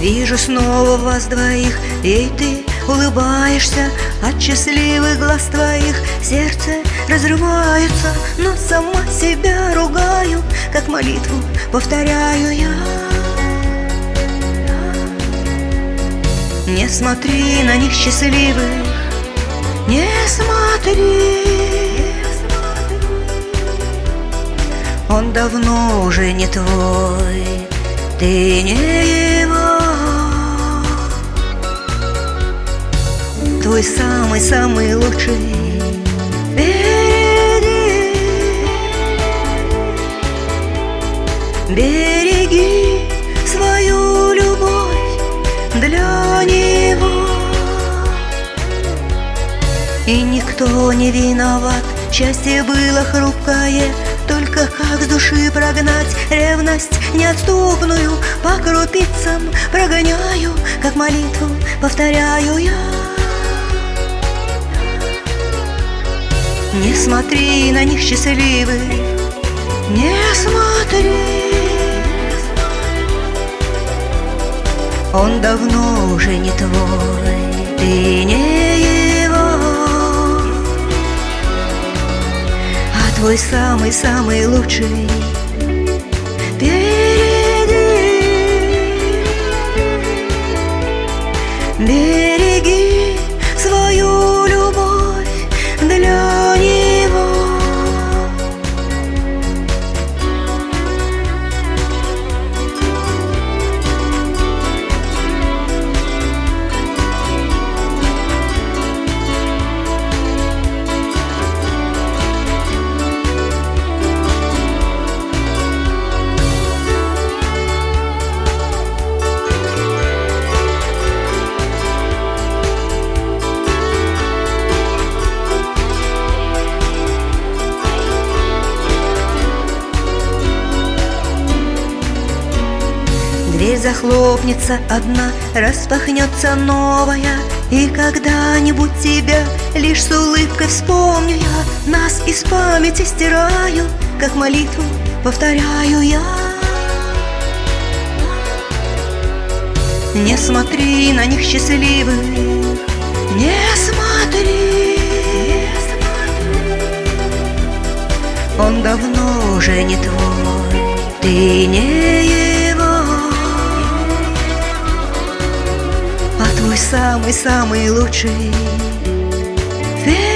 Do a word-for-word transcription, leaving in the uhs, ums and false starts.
Вижу снова вас двоих, и ты улыбаешься. От счастливых глаз твоих сердце разрывается, но сама себя ругаю, как молитву повторяю я. Не смотри на них счастливых, не смотри. Он давно уже не твой, ты не его. Твой самый-самый лучший впереди. Береги свою любовь для него. И никто не виноват, счастье было хрупкое. Только как с души прогнать ревность неотступную? По крупицам прогоняю, как молитву повторяю я. Не смотри на них счастливых, не смотри. Он давно уже не твой, ты не его. А твой самый-самый лучший впереди. Береги свою любовь для него. Дверь захлопнется одна, распахнется новая. И когда-нибудь тебя лишь с улыбкой вспомню я. Нас из памяти стираю, как молитву повторяю я. Не смотри на них счастливых, не смотри. Он давно уже не твой, ты не его. А твой самый-самый лучший